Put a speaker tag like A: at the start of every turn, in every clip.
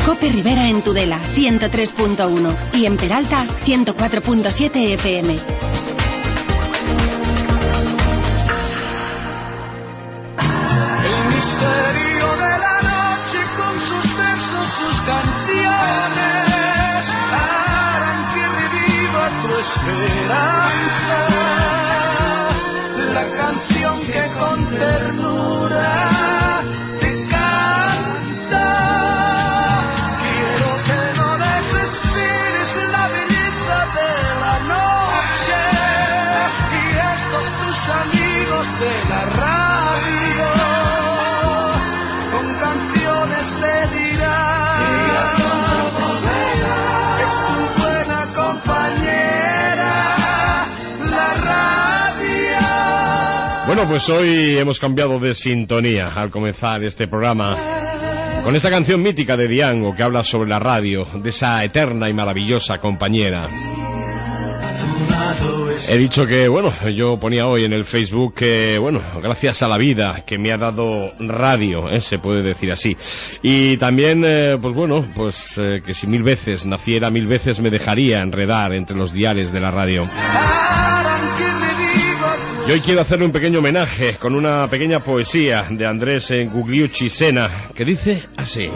A: Cope Rivera en Tudela, 103.1. Y en Peralta, 104.7 FM.
B: El misterio de la noche con sus versos, sus canciones harán que reviva tu esperanza. La canción que con ternura te canta. Quiero que no desesperes la belleza de la noche y estos tus amigos de la radio con canciones te dirán es tu buena compañera la radio.
C: Bueno, pues hoy hemos cambiado de sintonía al comenzar este programa con esta canción mítica de Diango que habla sobre la radio, de esa eterna y maravillosa compañera. He dicho que, bueno, yo ponía hoy en el Facebook que, bueno, gracias a la vida que me ha dado radio, se puede decir así. Y también, pues bueno, pues que si 1000 veces naciera, 1000 veces me dejaría enredar entre los diales de la radio. Y hoy quiero hacerle un pequeño homenaje con una pequeña poesía de Andrés Gugliucci Sena, que dice así: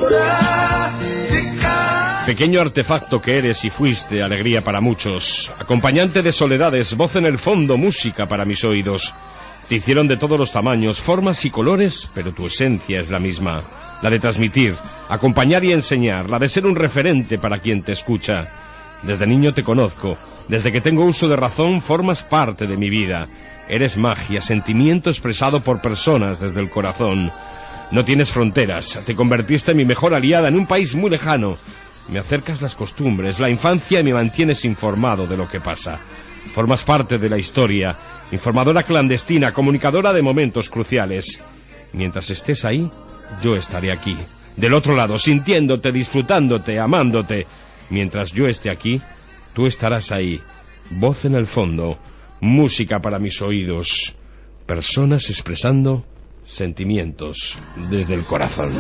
C: pequeño artefacto que eres y fuiste, alegría para muchos, acompañante de soledades, voz en el fondo, música para mis oídos. Te hicieron de todos los tamaños, formas y colores, pero tu esencia es la misma, la de transmitir, acompañar y enseñar, la de ser un referente para quien te escucha. Desde niño te conozco, desde que tengo uso de razón formas parte de mi vida. Eres magia, sentimiento expresado por personas desde el corazón. No tienes fronteras, te convertiste en mi mejor aliada en un país muy lejano. Me acercas las costumbres, la infancia y me mantienes informado de lo que pasa. Formas parte de la historia, informadora clandestina, comunicadora de momentos cruciales. Mientras estés ahí, yo estaré aquí, del otro lado, sintiéndote, disfrutándote, amándote. Mientras yo esté aquí, tú estarás ahí. Voz en el fondo, música para mis oídos, personas expresando sentimientos desde el corazón.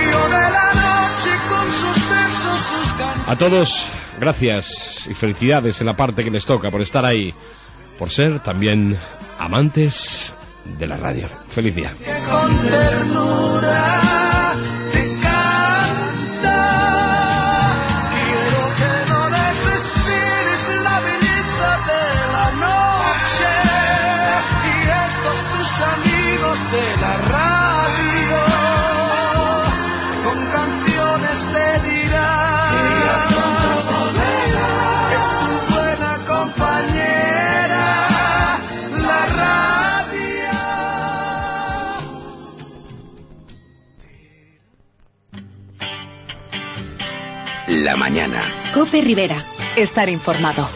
C: A todos, gracias y felicidades en la parte que les toca por estar ahí, por ser también amantes de la radio. Feliz día.
B: De la radio con canciones te dirán es tu buena compañera la radio.
D: La mañana.
A: Cope Rivera. Estar informado.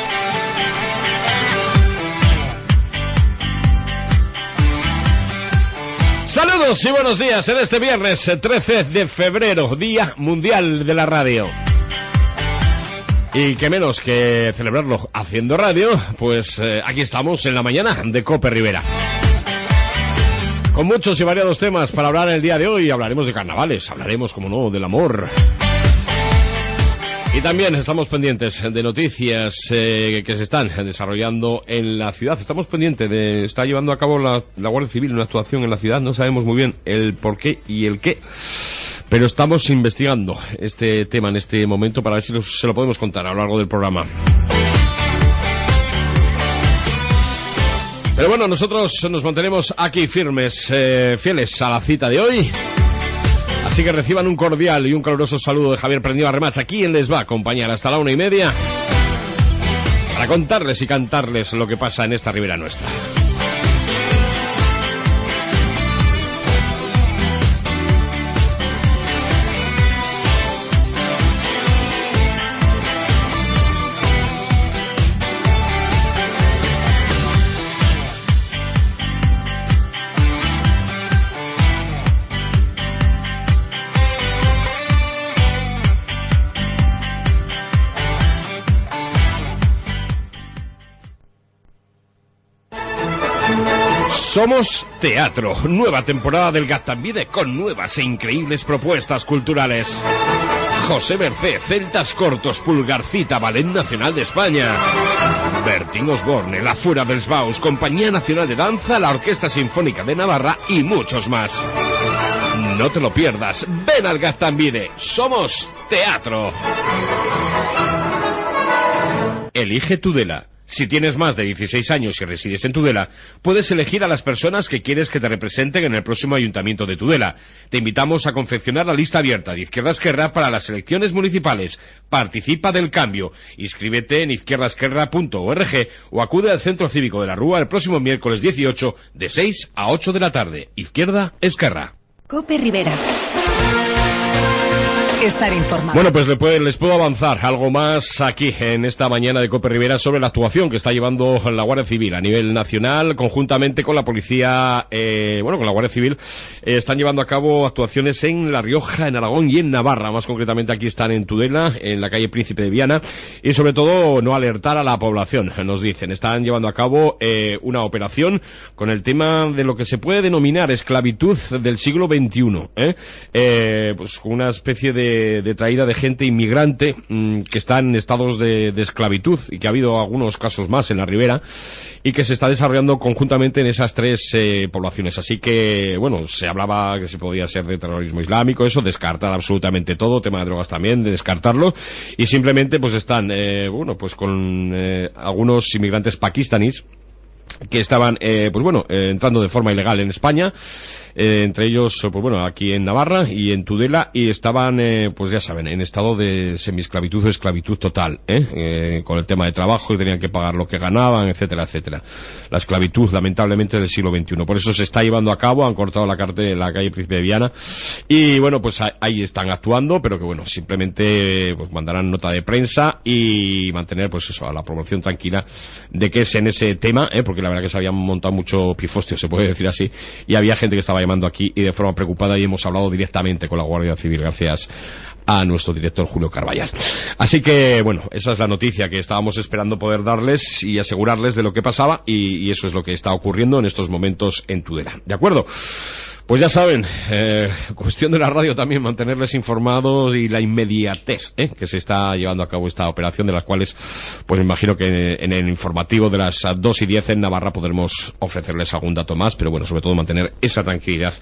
C: Saludos y buenos días en este viernes 13 de febrero, Día Mundial de la Radio. Y qué menos que celebrarlo haciendo radio, pues aquí estamos en la mañana de Cope Rivera. Con muchos y variados temas para hablar el día de hoy. Hablaremos de carnavales, hablaremos, como no, del amor. Y también estamos pendientes de noticias que se están desarrollando en la ciudad. Estamos pendientes de... Está llevando a cabo la Guardia Civil una actuación en la ciudad. No sabemos muy bien el por qué y el qué. Pero estamos investigando este tema en este momento para ver si se lo podemos contar a lo largo del programa. Pero bueno, nosotros nos mantenemos aquí firmes, fieles a la cita de hoy. Así que reciban un cordial y un caluroso saludo de Javier Prendido Arremacha, quien les va a acompañar hasta la 1:30 para contarles y cantarles lo que pasa en esta ribera nuestra. Somos Teatro, nueva temporada del Gatambide con nuevas e increíbles propuestas culturales. José Mercé, Celtas Cortos, Pulgarcita, Ballet Nacional de España, Bertín Osborne, La Fura dels Baus, Compañía Nacional de Danza, la Orquesta Sinfónica de Navarra y muchos más. No te lo pierdas, ven al Gaztambide, somos teatro. Elige Tudela. Si tienes más de 16 años y resides en Tudela, puedes elegir a las personas que quieres que te representen en el próximo Ayuntamiento de Tudela. Te invitamos a confeccionar la lista abierta de Izquierda Esquerra para las elecciones municipales. Participa del cambio. Inscríbete en izquierdasquerra.org o acude al Centro Cívico de la Rúa el próximo miércoles 18 de 6 a 8 de la tarde. Izquierda Esquerra.
A: Cope Rivera. Estar informado.
C: Bueno, pues les puedo avanzar algo más aquí en esta mañana de Cope Rivera sobre la actuación que está llevando la Guardia Civil a nivel nacional, conjuntamente con la policía, con la Guardia Civil, están llevando a cabo actuaciones en La Rioja, en Aragón y en Navarra. Más concretamente aquí están en Tudela, en la calle Príncipe de Viana, y sobre todo no alertar a la población, nos dicen. Están llevando a cabo una operación con el tema de lo que se puede denominar esclavitud del siglo XXI, pues con una especie de traída de gente inmigrante que está en estados de esclavitud, y que ha habido algunos casos más en la Ribera, y que se está desarrollando conjuntamente en esas tres poblaciones. Así que, bueno, se hablaba que se podía ser de terrorismo islámico, eso, descartar absolutamente todo, tema de drogas también, de descartarlo, y simplemente pues están, pues con algunos inmigrantes pakistaníes que estaban, entrando de forma ilegal en España, entre ellos, aquí en Navarra y en Tudela, y estaban, ya saben, en estado de semiesclavitud o esclavitud total, con el tema de trabajo, y tenían que pagar lo que ganaban, etcétera, etcétera. La esclavitud, lamentablemente, del siglo XXI. Por eso se está llevando a cabo, han cortado la calle Príncipe de Viana, y pues ahí están actuando, pero que simplemente mandarán nota de prensa y mantener, a la población tranquila de que es en ese tema, porque la verdad que se habían montado mucho pifostio, se puede decir así, y había gente que estaba llamando aquí y de forma preocupada, y hemos hablado directamente con la Guardia Civil gracias a nuestro director Julio Carballal. Así que, esa es la noticia que estábamos esperando poder darles y asegurarles de lo que pasaba, y eso es lo que está ocurriendo en estos momentos en Tudela. ¿De acuerdo? Pues ya saben, cuestión de la radio también, mantenerles informados, y la inmediatez que se está llevando a cabo esta operación, de las cuales me imagino que en el informativo de las 2:10 en Navarra podremos ofrecerles algún dato más, pero sobre todo mantener esa tranquilidad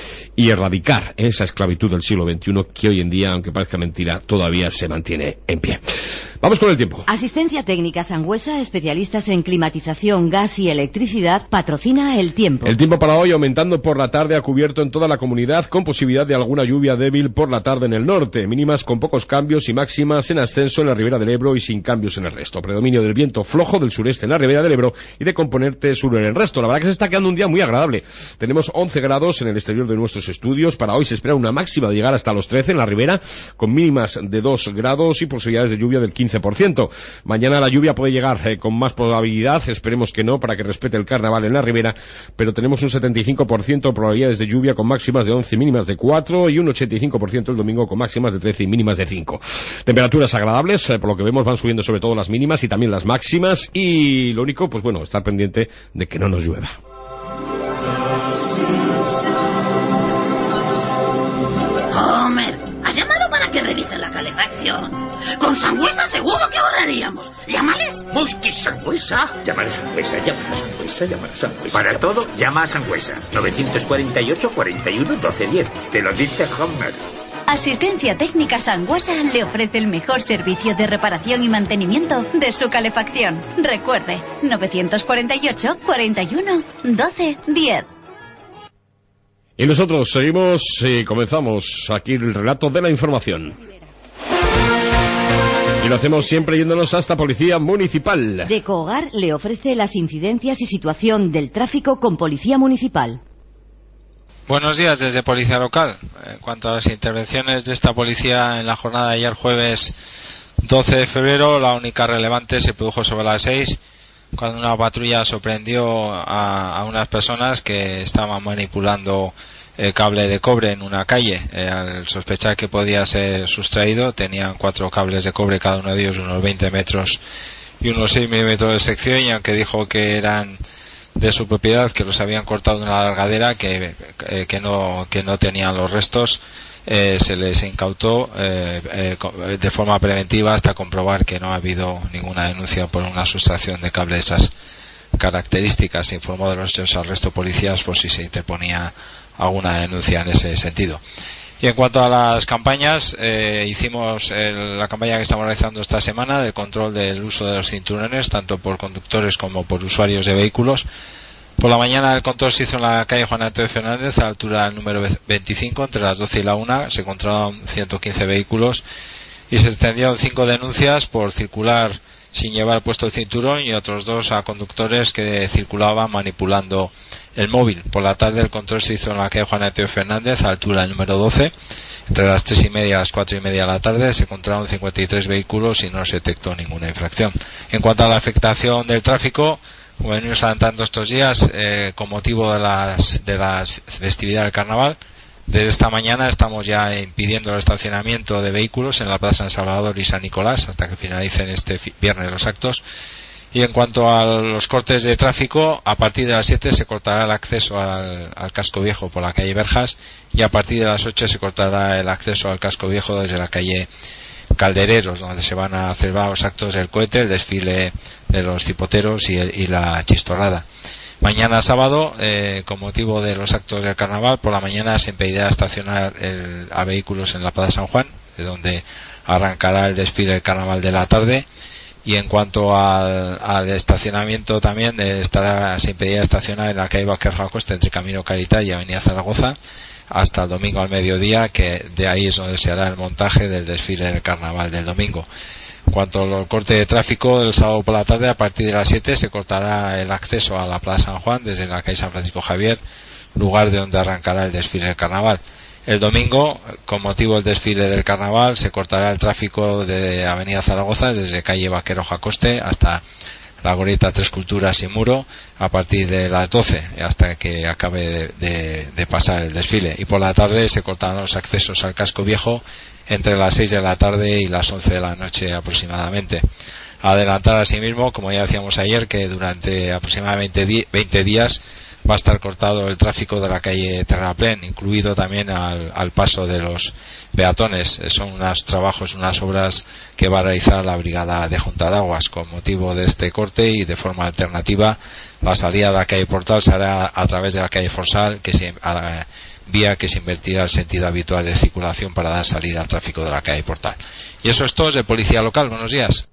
C: y erradicar esa esclavitud del siglo XXI que hoy en día, aunque parezca mentira, todavía se mantiene en pie. Vamos con el tiempo.
A: Asistencia Técnica Sangüesa, especialistas en climatización, gas y electricidad, patrocina el tiempo.
C: El tiempo para hoy aumentando por la tarde, a cubierto en toda la comunidad, con posibilidad de alguna lluvia débil por la tarde en el norte, mínimas con pocos cambios y máximas en ascenso en la Ribera del Ebro y sin cambios en el resto. Predominio del viento flojo del sureste en la Ribera del Ebro y de componente sur en el resto. La verdad que se está quedando un día muy agradable. Tenemos 11 grados en el exterior de nuestros estudios. Para hoy se espera una máxima de llegar hasta los 13 en la Ribera, con mínimas de 2 grados y posibilidades de lluvia del 15%. Mañana la lluvia puede llegar con más probabilidad, esperemos que no, para que respete el carnaval en la Ribera, pero tenemos un 75% de probabilidades de lluvia con máximas de 11 y mínimas de 4, y un 85% el domingo con máximas de 13 y mínimas de 5. Temperaturas agradables, por lo que vemos van subiendo sobre todo las mínimas y también las máximas, y lo único, estar pendiente de que no nos llueva.
E: Homer, ¿has llamado para que revisen la calefacción? Con Sangüesa seguro que ahorraríamos. Llámales.
F: ¿Qué Sangüesa? Llamar a Sangüesa, llamar a Sangüesa, llamar a Sangüesa. Para todo, llama a Sangüesa. 948 41 12 10. Te lo dice Homer.
A: Asistencia Técnica Sangüesa le ofrece el mejor servicio de reparación y mantenimiento de su calefacción. Recuerde, 948 41 12 10.
C: Y nosotros seguimos y comenzamos aquí el relato de la información. Y lo hacemos siempre yéndonos hasta Policía Municipal.
A: Decohogar le ofrece las incidencias y situación del tráfico con Policía Municipal.
G: Buenos días desde Policía Local. En cuanto a las intervenciones de esta policía en la jornada de ayer jueves 12 de febrero, la única relevante se produjo sobre las 6, cuando una patrulla sorprendió a unas personas que estaban manipulando el cable de cobre en una calle. Al sospechar que podía ser sustraído, tenían 4 cables de cobre, cada uno de ellos unos 20 metros y unos 6 milímetros de sección, y aunque dijo que eran de su propiedad, que los habían cortado de una largadera, que no tenían los restos, se les incautó de forma preventiva hasta comprobar que no ha habido ninguna denuncia por una sustracción de cable de esas características. Se informó de los hechos al resto de policías por si se interponía alguna denuncia en ese sentido. Y en cuanto a las campañas, hicimos la campaña que estamos realizando esta semana del control del uso de los cinturones, tanto por conductores como por usuarios de vehículos. Por la mañana el control se hizo en la calle Juan Antonio Fernández, a la altura del número 25, entre las 12 y la 1. Se controlaron 115 vehículos y se extendieron 5 denuncias por circular sin llevar puesto el cinturón y otros 2 a conductores que circulaban manipulando el móvil. Por la tarde el control se hizo en la calle Juan Antonio Fernández, a la altura del número 12. Entre las 3:30 y las 4:30 de la tarde se controlaron 53 vehículos y no se detectó ninguna infracción. En cuanto a la afectación del tráfico, como venimos adelantando estos días, con motivo de las festividades del carnaval, desde esta mañana estamos ya impidiendo el estacionamiento de vehículos en la Plaza San Salvador y San Nicolás hasta que finalicen este viernes los actos. Y en cuanto a los cortes de tráfico, a partir de las 7 se cortará el acceso al casco viejo por la calle Verjas y a partir de las 8 se cortará el acceso al casco viejo desde la calle Caldereros, donde se van a celebrar los actos del cohete, el desfile de los cipoteros y la chistorrada. Mañana sábado, con motivo de los actos del carnaval, por la mañana se impedirá estacionar a vehículos en la Plaza San Juan, de donde arrancará el desfile del carnaval de la tarde. Y en cuanto al estacionamiento también, se impedirá estacionar en la calle Baquer Acosta entre Camino Caridad y Avenida Zaragoza hasta el domingo al mediodía, que de ahí es donde se hará el montaje del desfile del carnaval del domingo. En cuanto al corte de tráfico, el sábado por la tarde, a partir de las 7, se cortará el acceso a la Plaza San Juan desde la calle San Francisco Javier, lugar de donde arrancará el desfile del carnaval. El domingo, con motivo del desfile del carnaval, se cortará el tráfico de Avenida Zaragoza desde calle Vaquero Jacoste hasta la Glorieta Tres Culturas y Muro a partir de las 12 hasta que acabe de pasar el desfile. Y por la tarde se cortarán los accesos al casco viejo entre las 6 de la tarde y las 11 de la noche aproximadamente. Adelantar asimismo, como ya decíamos ayer, que durante aproximadamente 20 días va a estar cortado el tráfico de la calle Terraplén, incluido también al paso de los peatones. Son unos trabajos, unas obras que va a realizar la Brigada de Junta de Aguas con motivo de este corte, y de forma alternativa la salida de la calle Portal se hará a través de la calle Forsal, vía que se invertirá el sentido habitual de circulación para dar salida al tráfico de la calle Portal. Y eso es todo de Policía Local. Buenos días.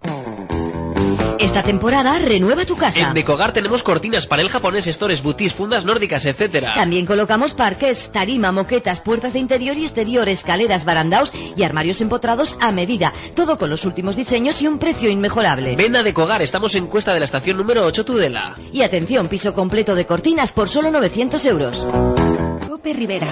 H: Esta temporada renueva tu casa.
I: En Decogar tenemos cortinas, panel japonés, stores, boutis, fundas nórdicas, etcétera.
H: También colocamos parqués, tarima, moquetas, puertas de interior y exterior, escaleras, barandaos y armarios empotrados a medida. Todo con los últimos diseños y un precio inmejorable.
I: Ven a Decogar, estamos en Cuesta de la Estación número 8, Tudela.
H: Y atención, piso completo de cortinas por solo 900 euros. Cope Rivera.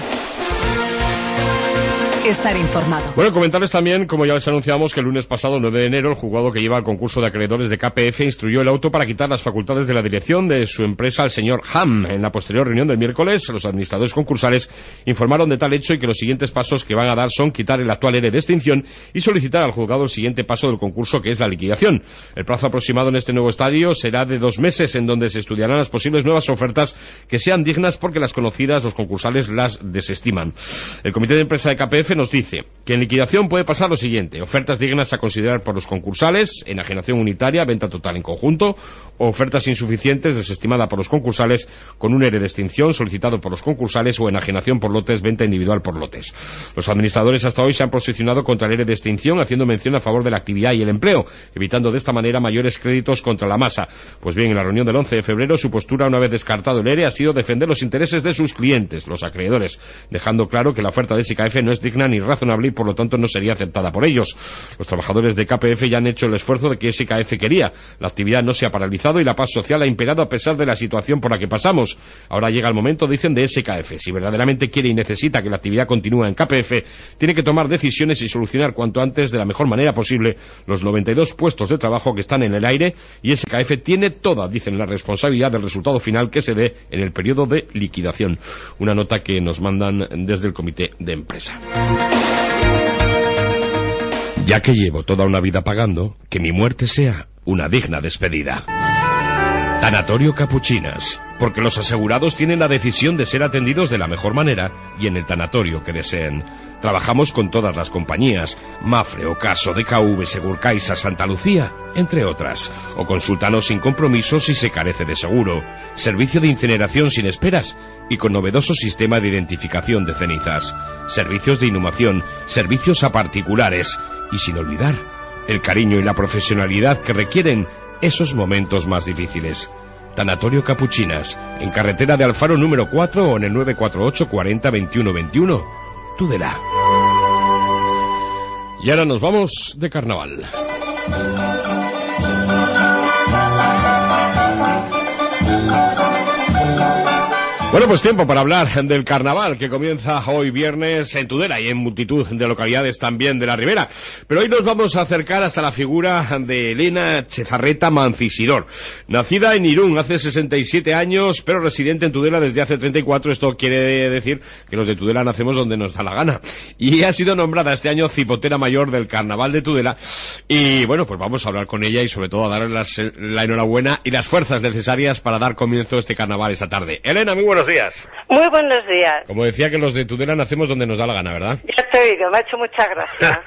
H: Estar informado.
C: Bueno, comentarles también, como ya les anunciamos, que el lunes pasado, 9 de enero, el juzgado que lleva el concurso de acreedores de KPF instruyó el auto para quitar las facultades de la dirección de su empresa al señor Ham. En la posterior reunión del miércoles, los administradores concursales informaron de tal hecho y que los siguientes pasos que van a dar son quitar el actual ERE de extinción y solicitar al juzgado el siguiente paso del concurso, que es la liquidación. El plazo aproximado en este nuevo estadio será de 2 meses, en donde se estudiarán las posibles nuevas ofertas que sean dignas, porque las conocidas los concursales las desestiman. El comité de empresa de KPF nos dice que en liquidación puede pasar lo siguiente: ofertas dignas a considerar por los concursales, enajenación unitaria, venta total en conjunto, o ofertas insuficientes, desestimada por los concursales, con un ERE de extinción solicitado por los concursales, o enajenación por lotes, venta individual por lotes. Los administradores hasta hoy se han posicionado contra el ERE de extinción, haciendo mención a favor de la actividad y el empleo, evitando de esta manera mayores créditos contra la masa. Pues bien, en la reunión del 11 de febrero, su postura, una vez descartado el ERE, ha sido defender los intereses de sus clientes, los acreedores, dejando claro que la oferta de SKF no es digna ni razonable y por lo tanto no sería aceptada por ellos. Los trabajadores de KPF ya han hecho el esfuerzo de que SKF quería. La actividad no se ha paralizado y la paz social ha imperado a pesar de la situación por la que pasamos. Ahora llega el momento, dicen, de SKF. Si verdaderamente quiere y necesita que la actividad continúe en KPF, tiene que tomar decisiones y solucionar cuanto antes, de la mejor manera posible, los 92 puestos de trabajo que están en el aire, y SKF tiene toda, dicen, la responsabilidad del resultado final que se dé en el periodo de liquidación. Una nota que nos mandan desde el comité de empresa. Ya que llevo toda una vida pagando, que mi muerte sea una digna despedida. Tanatorio Capuchinas, porque los asegurados tienen la decisión de ser atendidos de la mejor manera y en el tanatorio que deseen. Trabajamos con todas las compañías, Mafre, Ocaso, DKV, Segurcaixa, Santa Lucía, entre otras. O consúltanos sin compromiso si se carece de seguro. Servicio de incineración sin esperas y con novedoso sistema de identificación de cenizas. Servicios de inhumación, servicios a particulares y sin olvidar el cariño y la profesionalidad que requieren esos momentos más difíciles. Tanatorio Capuchinas, en carretera de Alfaro número 4 o en el 948 40 21 21. Tudela. Y ahora nos vamos de carnaval. Bueno, pues tiempo para hablar del carnaval que comienza hoy viernes en Tudela y en multitud de localidades también de la Ribera. Pero hoy nos vamos a acercar hasta la figura de Elena Chezarreta Mancisidor. Nacida en Irún hace 67 años, pero residente en Tudela desde hace 34. Esto quiere decir que los de Tudela nacemos donde nos da la gana. Y ha sido nombrada este año cipotera mayor del carnaval de Tudela. Y bueno, pues vamos a hablar con ella y sobre todo a darle la enhorabuena y las fuerzas necesarias para dar comienzo a este carnaval esta tarde. Elena, muy buenos días.
J: Muy buenos días.
C: Como decía, que los de Tudela nacemos donde nos da la gana, ¿verdad?
J: Ya te he oído, me ha hecho mucha gracia.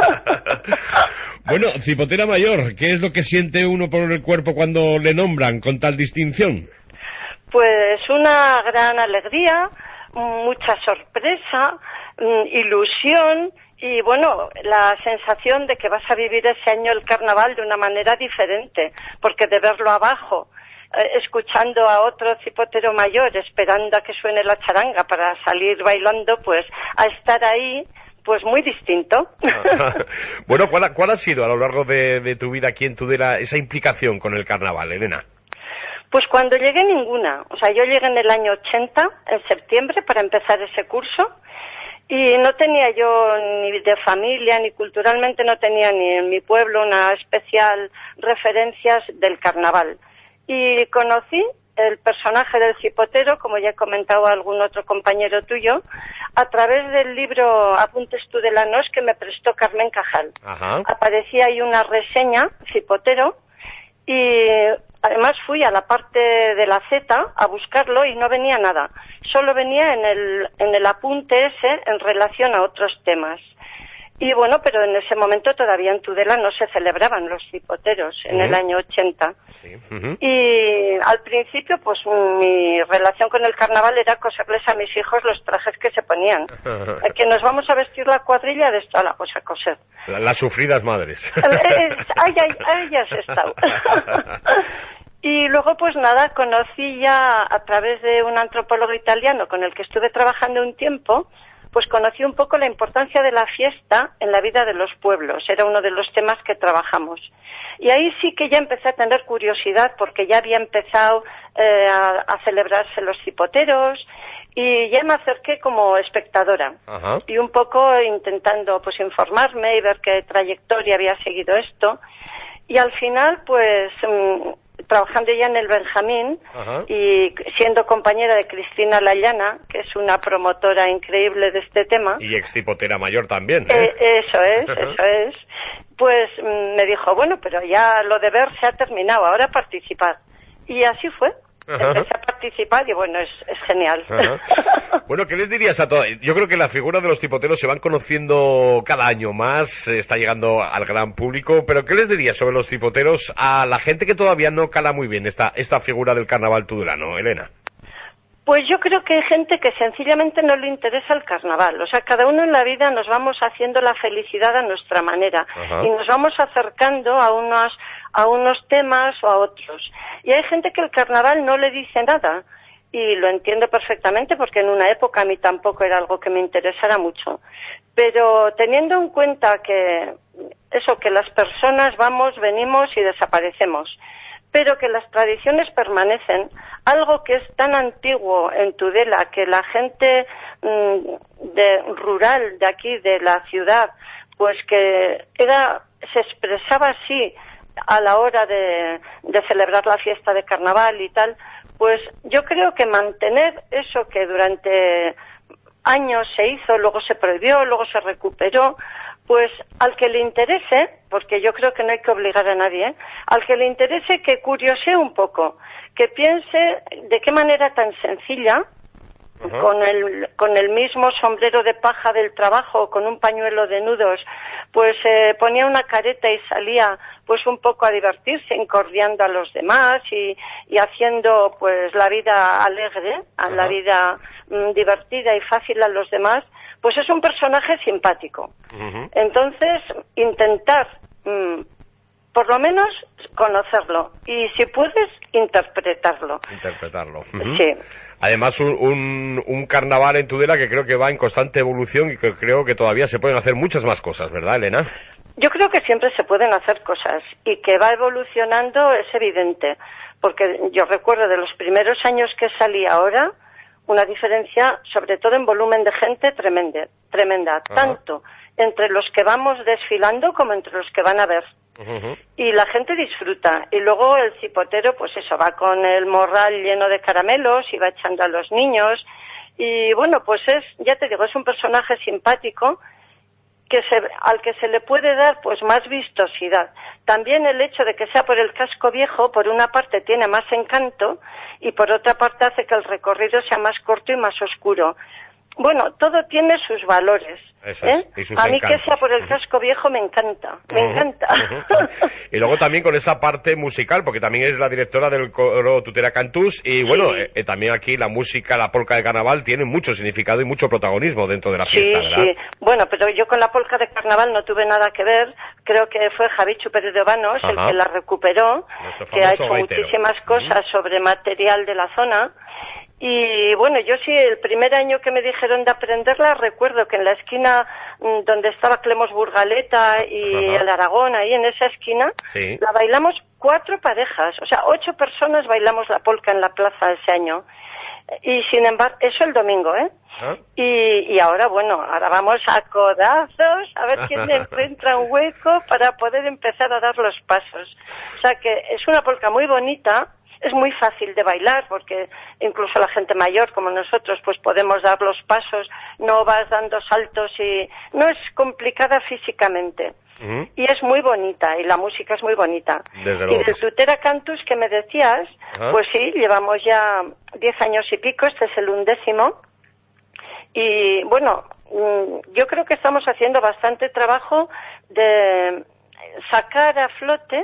C: Bueno, cipotera mayor, ¿qué es lo que siente uno por el cuerpo cuando le nombran con tal distinción?
J: Pues una gran alegría, mucha sorpresa, ilusión y bueno, la sensación de que vas a vivir ese año el carnaval de una manera diferente, porque de verlo abajo, escuchando a otro cipotero mayor, esperando a que suene la charanga para salir bailando, pues a estar ahí, pues muy distinto.
C: Bueno, ¿cuál ha sido a lo largo de tu vida aquí en Tudela esa implicación con el carnaval, Elena?
J: Pues cuando llegué ninguna. O sea, yo llegué en el año 80, en septiembre, para empezar ese curso, y no tenía yo ni de familia, ni culturalmente no tenía ni en mi pueblo una especial referencias del carnaval. Y conocí el personaje del cipotero, como ya he comentado a algún otro compañero tuyo, a través del libro Apuntes Tudelanos que me prestó Carmen Cajal. Ajá. Aparecía ahí una reseña, cipotero, y además fui a la parte de la Z a buscarlo y no venía nada. Solo venía en el apunte ese en relación a otros temas. Y bueno, pero en ese momento todavía en Tudela no se celebraban los cipoteros, en el año 80. Sí. Y al principio, pues mi relación con el carnaval era coserles a mis hijos los trajes que se ponían. Que nos vamos a vestir la cuadrilla, de esto a la cosa coser.
C: Las sufridas madres.
J: Ahí has estado. Y luego, pues nada, conocí ya a través de un antropólogo italiano con el que estuve trabajando un tiempo, pues conocí un poco la importancia de la fiesta en la vida de los pueblos. Era uno de los temas que trabajamos. Y ahí sí que ya empecé a tener curiosidad porque ya había empezado a celebrarse los cipoteros y ya me acerqué como espectadora. Ajá. Y un poco intentando pues informarme y ver qué trayectoria había seguido esto. Y al final, pues trabajando ya en el Benjamín. Ajá. Y siendo compañera de Cristina Layana, que es una promotora increíble de este tema.
C: Y ex-cipotera mayor también,
J: Eso es. Pues me dijo, bueno, pero ya lo de ver se ha terminado, ahora participar. Y así fue. Ajá. Empecé a participar y bueno, es genial.
C: Bueno, ¿qué les dirías a todos? Yo creo que la figura de los cipoteros se van conociendo cada año más, está llegando al gran público, pero ¿qué les dirías sobre los cipoteros a la gente que todavía no cala muy bien esta figura del carnaval tudulano, Elena?
J: Pues yo creo que hay gente que sencillamente no le interesa el carnaval. O sea, cada uno en la vida nos vamos haciendo la felicidad a nuestra manera. Ajá. Y nos vamos acercando a unos temas o a otros. Y hay gente que el carnaval no le dice nada. Y lo entiendo perfectamente porque en una época a mí tampoco era algo que me interesara mucho. Pero teniendo en cuenta que las personas vamos, venimos y desaparecemos, pero que las tradiciones permanecen, algo que es tan antiguo en Tudela, que la gente rural de aquí, de la ciudad, pues que se expresaba así a la hora de celebrar la fiesta de carnaval y tal, pues yo creo que mantener eso que durante años se hizo, luego se prohibió, luego se recuperó, pues al que le interese, porque yo creo que no hay que obligar a nadie, al que le interese que curiosee un poco, que piense de qué manera tan sencilla con el mismo sombrero de paja del trabajo, con un pañuelo de nudos, pues ponía una careta y salía pues un poco a divertirse, encordiando a los demás y haciendo pues la vida alegre, la vida divertida y fácil a los demás, pues es un personaje simpático. Entonces, intentar por lo menos conocerlo y, si puedes, interpretarlo. Sí.
C: Además, un carnaval en Tudela que creo que va en constante evolución y que creo que todavía se pueden hacer muchas más cosas, ¿verdad, Elena?
J: Yo creo que siempre se pueden hacer cosas y que va evolucionando es evidente, porque yo recuerdo de los primeros años que salí ahora, una diferencia, sobre todo en volumen de gente, tremenda, tanto entre los que vamos desfilando como entre los que van a ver. Y la gente disfruta. Y luego el cipotero, pues eso, va con el morral lleno de caramelos y va echando a los niños. Y bueno, pues ya te digo, es un personaje simpático al que se le puede dar pues más vistosidad. También el hecho de que sea por el casco viejo, por una parte tiene más encanto y por otra parte hace que el recorrido sea más corto y más oscuro. Bueno, todo tiene sus valores.
C: Eso es, y sus
J: a mí
C: encantos.
J: Que sea por el casco viejo me encanta, me encanta.
C: Y luego también con esa parte musical, porque también es la directora del coro Tutera Cantús, y bueno, también aquí la música, la polca de carnaval tiene mucho significado y mucho protagonismo dentro de la fiesta, ¿verdad?
J: Sí, bueno, pero yo con la polca de carnaval no tuve nada que ver, creo que fue Javichu Pérez de Obanos el que la recuperó, que ha hecho muchísimas cosas sobre material de la zona. Y bueno, yo sí, el primer año que me dijeron de aprenderla, recuerdo que en la esquina donde estaba Clemos Burgaleta y el Aragón, ahí en esa esquina, la bailamos 4 parejas, o sea, 8 personas bailamos la polca en la plaza ese año. Y sin embargo, eso el domingo, Y ahora, bueno, ahora vamos a codazos, a ver quién encuentra un hueco para poder empezar a dar los pasos. O sea que es una polca muy bonita. Es muy fácil de bailar porque incluso la gente mayor como nosotros pues podemos dar los pasos, no vas dando saltos y no es complicada físicamente. Y es muy bonita y la música es muy bonita.
C: Desde luego.
J: Y del Tutera Cantús que me decías, pues sí, llevamos ya 10 años y pico, este es el 11º. Y bueno, yo creo que estamos haciendo bastante trabajo de sacar a flote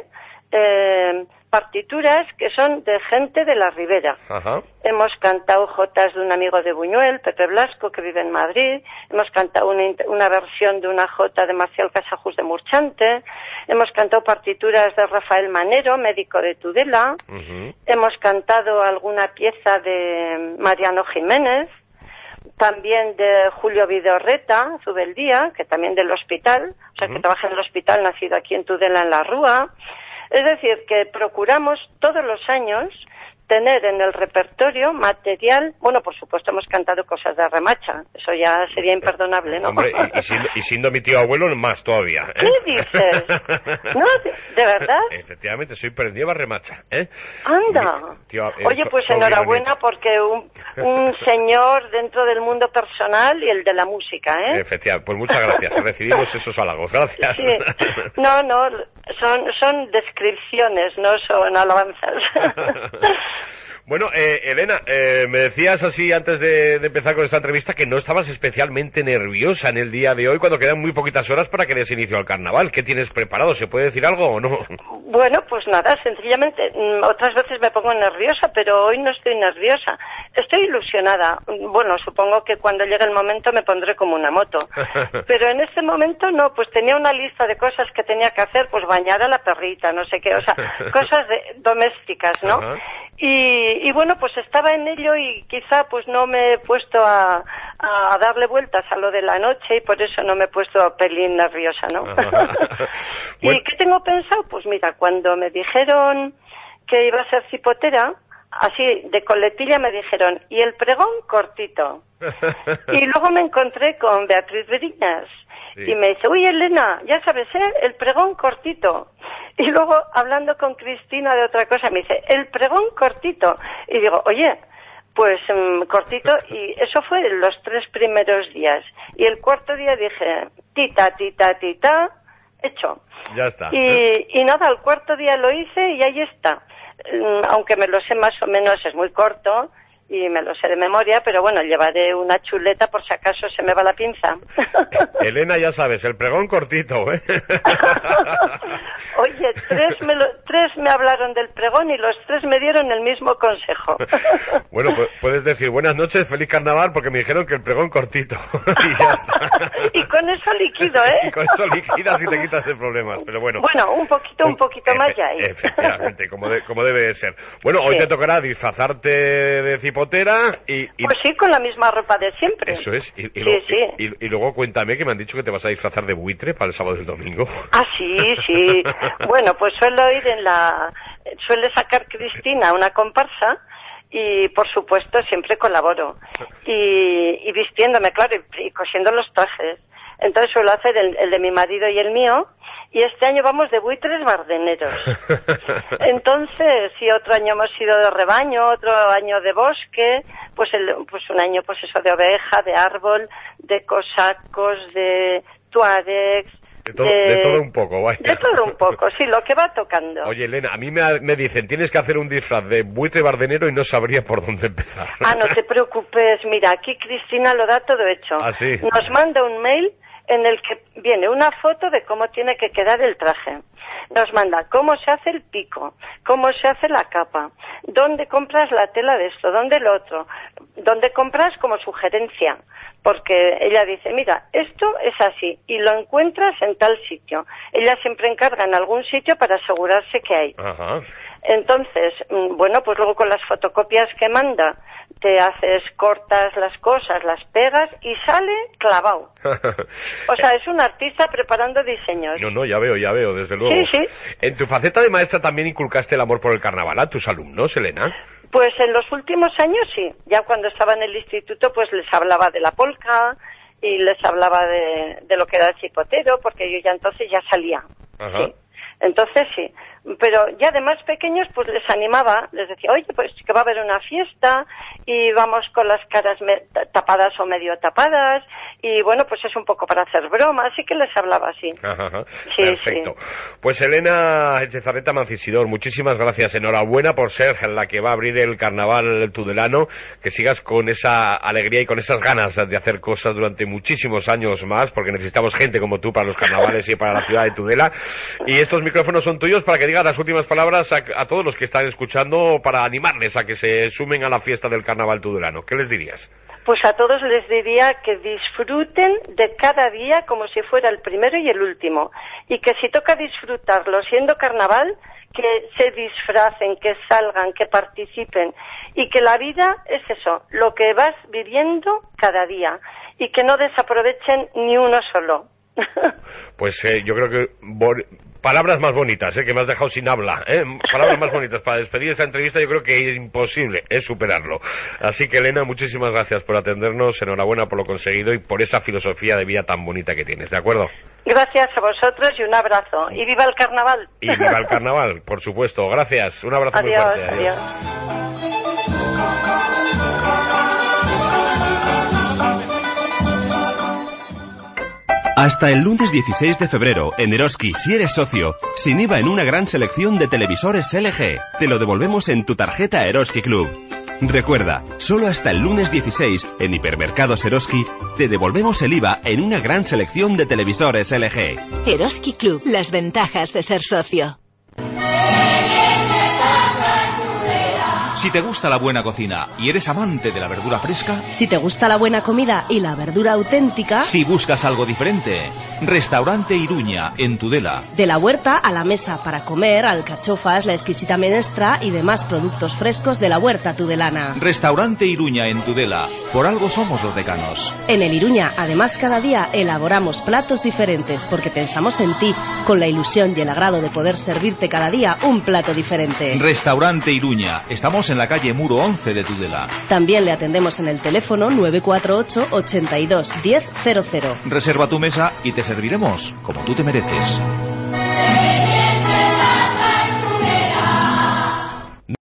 J: partituras que son de gente de la Ribera. Hemos cantado jotas de un amigo de Buñuel, Pepe Blasco, que vive en Madrid. Hemos cantado una versión de una jota de Marcial Casajus de Murchante. Hemos cantado partituras de Rafael Manero, médico de Tudela. Hemos cantado alguna pieza de Mariano Jiménez. También de Julio Vidorreta, Zubeldía, que también del hospital, o sea, que trabaja en el hospital, nacido aquí en Tudela, en La Rúa. Es decir, que procuramos todos los años tener en el repertorio material, bueno, por supuesto hemos cantado cosas de Remacha, eso ya sería imperdonable, ¿no?
C: Hombre, y siendo mi tío abuelo, más todavía,
J: ¿Qué dices? ¿No? ¿De verdad?
C: Efectivamente, soy prendido a Remacha,
J: Anda. Oye, pues enhorabuena porque un señor dentro del mundo personal y el de la música,
C: Efectivamente, pues muchas gracias, recibimos esos halagos, gracias.
J: Sí. No, son descripciones, no son alabanzas.
C: Bueno, Elena, me decías así antes de empezar con esta entrevista que no estabas especialmente nerviosa en el día de hoy cuando quedan muy poquitas horas para que des inicio al carnaval. ¿Qué tienes preparado? ¿Se puede decir algo o no?
J: Bueno, pues nada, sencillamente, otras veces me pongo nerviosa, pero hoy no estoy nerviosa. Estoy ilusionada. Bueno, supongo que cuando llegue el momento me pondré como una moto. Pero en este momento no, pues tenía una lista de cosas que tenía que hacer, pues bañar a la perrita, no sé qué, o sea, cosas domésticas, ¿no? Y bueno, pues estaba en ello y quizá pues no me he puesto a darle vueltas a lo de la noche y por eso no me he puesto pelín nerviosa, ¿no? ¿Y qué tengo pensado? Pues mira, cuando me dijeron que iba a ser cipotera, así de coletilla me dijeron, y el pregón cortito. Y luego me encontré con Beatriz Beriñas. Sí. Y me dice, uy, Elena, ya sabes, el pregón cortito. Y luego, hablando con Cristina de otra cosa, me dice, el pregón cortito. Y digo, oye, pues cortito. Y eso fue los 3 primeros días. Y el 4º día dije, tita, tita, tita, hecho.
C: Ya está.
J: Y nada, el 4º día lo hice y ahí está. Aunque me lo sé más o menos, es muy corto. y me lo sé de memoria, pero bueno, llevaré una chuleta por si acaso se me va la pinza.
C: Elena, ya sabes, el pregón cortito, ¿eh?
J: Oye, tres me hablaron del pregón y los 3 me dieron el mismo consejo.
C: Bueno, pues puedes decir buenas noches, feliz carnaval, porque me dijeron que el pregón cortito. Y ya está.
J: Y con eso liquido, ¿eh?
C: Y con eso liquidas y te quitas de problemas, pero bueno.
J: Bueno, un poquito más ya.
C: Efectivamente, como debe de ser. Bueno, hoy te tocará disfrazarte de cipotera y...
J: Pues sí, con la misma ropa de siempre.
C: Eso es.
J: Sí.
C: Y luego cuéntame que me han dicho que te vas a disfrazar de buitre para el sábado y el domingo.
J: Ah, sí. Bueno, pues suele sacar Cristina una comparsa y por supuesto siempre colaboro. Y vistiéndome, claro, y cosiendo los trajes. Entonces suelo hacer el de mi marido y el mío, y este año vamos de buitres bardeneros. Entonces, si otro año hemos ido de rebaño, otro año de bosque, pues un año pues eso de oveja, de árbol, de cosacos, de tuaregs.
C: De todo un poco, vaya.
J: De todo un poco, sí, lo que va tocando.
C: Oye, Elena, a mí me dicen, tienes que hacer un disfraz de buitre bardenero y no sabría por dónde empezar.
J: Ah, no te preocupes, mira, aquí Cristina lo da todo hecho.
C: ¿Ah, sí?
J: Nos manda un mail en el que viene una foto de cómo tiene que quedar el traje. Nos manda cómo se hace el pico, cómo se hace la capa, dónde compras la tela de esto, dónde lo otro, dónde compras como sugerencia, porque ella dice, mira, esto es así y lo encuentras en tal sitio. Ella siempre encarga en algún sitio para asegurarse que hay.
C: Ajá.
J: Entonces, bueno, pues luego con las fotocopias que manda, te haces, cortas las cosas, las pegas y sale clavado. O sea, es un artista preparando diseños.
C: No, ya veo, desde luego.
J: Sí.
C: En tu faceta de maestra también inculcaste el amor por el carnaval a tus alumnos, Elena.
J: Pues en los últimos años sí. Ya cuando estaba en el instituto, pues les hablaba de la polka y les hablaba de lo que era el cipotero, porque yo ya entonces ya salía.
C: Ajá.
J: Sí. Entonces sí. Pero ya de más pequeños pues les animaba, les decía, oye, pues que va a haber una fiesta y vamos con las caras tapadas o medio tapadas y bueno, pues es un poco para hacer bromas, así que les hablaba así.
C: Ajá.
J: Sí,
C: perfecto. Pues Elena Echezarreta Mancisidor, muchísimas gracias, enhorabuena por ser la que va a abrir el carnaval tudelano, que sigas con esa alegría y con esas ganas de hacer cosas durante muchísimos años más, porque necesitamos gente como tú para los carnavales y para la ciudad de Tudela, y estos micrófonos son tuyos para que digas las últimas palabras a todos los que están escuchando para animarles a que se sumen a la fiesta del carnaval tudelano. ¿Qué les dirías?
J: Pues a todos les diría que disfruten de cada día como si fuera el primero y el último, y que si toca disfrutarlo siendo carnaval, que se disfracen, que salgan, que participen, y que la vida es eso, lo que vas viviendo cada día, y que no desaprovechen ni uno solo.
C: Pues yo creo que palabras más bonitas, que me has dejado sin habla, palabras más bonitas para despedir esta entrevista. Yo creo que es imposible, es superarlo. Así que Elena, muchísimas gracias por atendernos, enhorabuena por lo conseguido y por esa filosofía de vida tan bonita que tienes, ¿de acuerdo?
J: Gracias a vosotros y un abrazo. Y viva el carnaval.
C: Y viva el carnaval, por supuesto. Gracias, un abrazo muy fuerte.
J: Adiós.
K: Hasta el lunes 16 de febrero, en Eroski, si eres socio, sin IVA en una gran selección de televisores LG. Te lo devolvemos en tu tarjeta Eroski Club. Recuerda, solo hasta el lunes 16, en Hipermercados Eroski, te devolvemos el IVA en una gran selección de televisores LG.
L: Eroski Club, las ventajas de ser socio.
M: Si te gusta la buena cocina y eres amante de la verdura fresca,
L: si te gusta la buena comida y la verdura auténtica,
M: si buscas algo diferente, Restaurante Iruña, en Tudela.
L: De la huerta a la mesa para comer, alcachofas, la exquisita menestra y demás productos frescos de la huerta tudelana.
M: Restaurante Iruña, en Tudela. Por algo somos los decanos.
L: En el Iruña, además, cada día elaboramos platos diferentes porque pensamos en ti, con la ilusión y el agrado de poder servirte cada día un plato diferente.
M: Restaurante Iruña. Estamos en la calle Muro 11 de Tudela.
L: También le atendemos en el teléfono 948 82 1000.
M: Reserva tu mesa y te serviremos como tú te mereces.